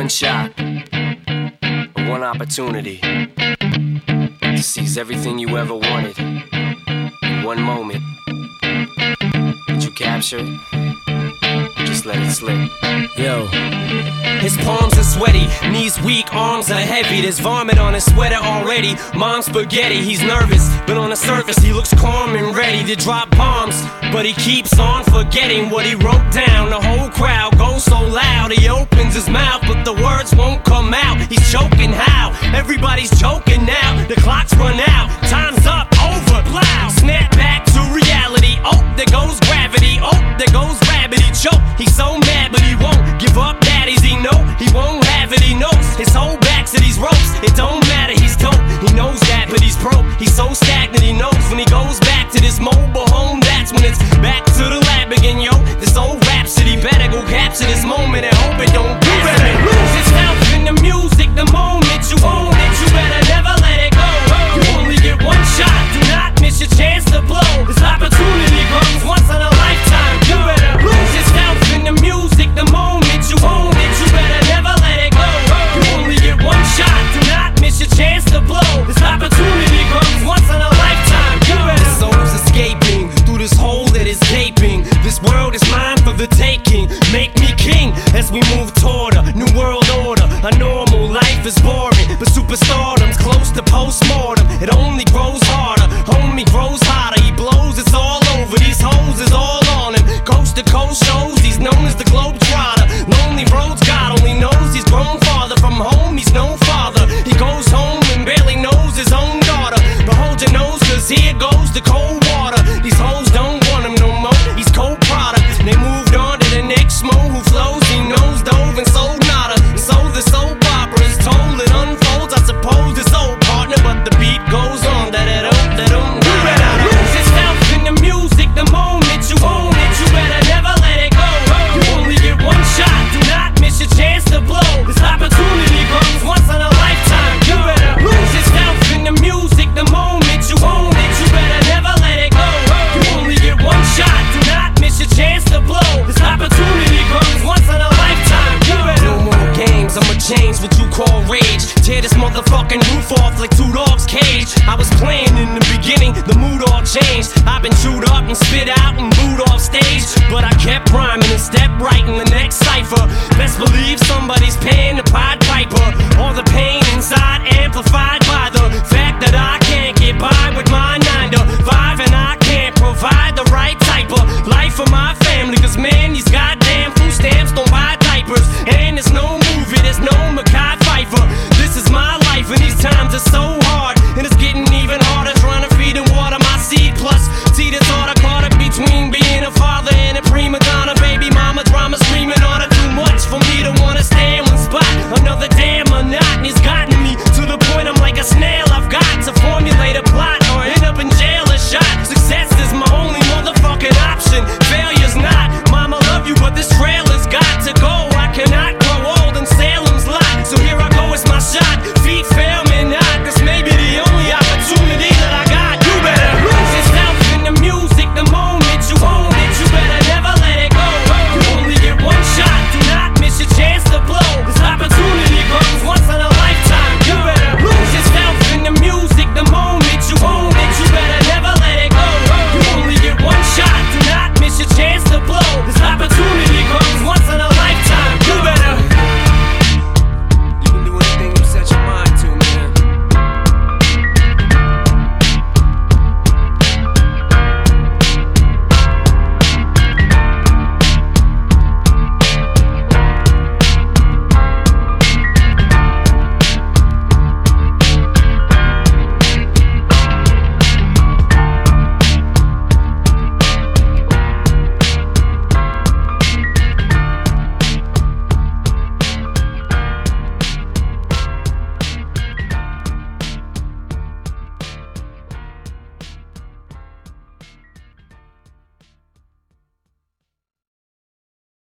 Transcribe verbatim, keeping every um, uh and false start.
one shot, one opportunity to seize everything you ever wanted in one moment. Did you capture it? Or just let it slip? Yo. His palms are sweaty, knees weak, arms are heavy. There's vomit on his sweater already. Mom's spaghetti, he's nervous, but on the surface he looks calm and ready to drop bombs. But he keeps on forgetting what he wrote down. The whole crowd goes so loud, he opens his mouth, but the words won't come out. He's choking how? Everybody's choking now. The clock's run out, time's up, over, plow. Snap back to reality, oh, there goes gravity. Oh, there goes rabbit, he choke. He's so mad, but he won't give up. Daddies, he know he won't have it, he knows his whole back to these ropes. It don't matter, he's dope, he knows that, but he's broke. He's so stagnant, he knows when he goes back to this mobile home, that's when it's back to the lab again, yo. This old rhapsody better go capture this moment and hope it don't pass. You better lose yourself in the music the moment you own it. You better never let it go. You only get one shot, do not miss your chance to blow. This opportunity comes once in a lifetime. You better lose yourself in the music the moment you own it. You better never let it go. You only get one shot, do not miss your chance to blow. This opportunity comes once in a lifetime. You better. The soul's escaping through this hole that is gaping. This world is mine for the taking. Make me king as we move toward a new world order. A normal life is boring, but superstardom's close to postmortem. It only grows harder, homie grows hotter. He blows, it's all over. These hoes is all on him. Coast to coast shows, he's known as the Globetrotter. Lonely roads, God only knows he's grown farther from home. He's no father. He goes home and barely knows his own daughter. But hold your nose, cause here goes the cold water. These hoes don't want him no more. He's cold product. They moved on to the next mo who flows. He knows dove and sold nada. And so the soap opera is told. It unfolds. I suppose it's old partner, but the beat goes on. Da da da da da. You better lose yourself in the music the moment you own it. You better never let it go. You only get one shot. Do not miss your chance to blow. This opportunity comes once in a lifetime. You better lose yourself in the music the moment you own it. You better never let it go. You only get one shot. Do not miss your chance to blow. This opportunity comes once in a lifetime. You better. No more games. I'ma change what you call rage. Tear this motherfucking roof off like two dogs' cage. I was playing in the beginning, the mood all changed. I've been chewed up and spit out and booed off stage, but I kept rhyming and stepped right in the next cipher. Best believe somebody's paying the Pied Piper. All the pain inside amplified by the fact that I can't get by with my nine to five, and I can't provide the right type of life for my family. Cause man, these goddamn food stamps don't buy diapers, and there's no movie, there's no Mekhi Phifer. This is my life and these times are so hard, and it's getting even harder.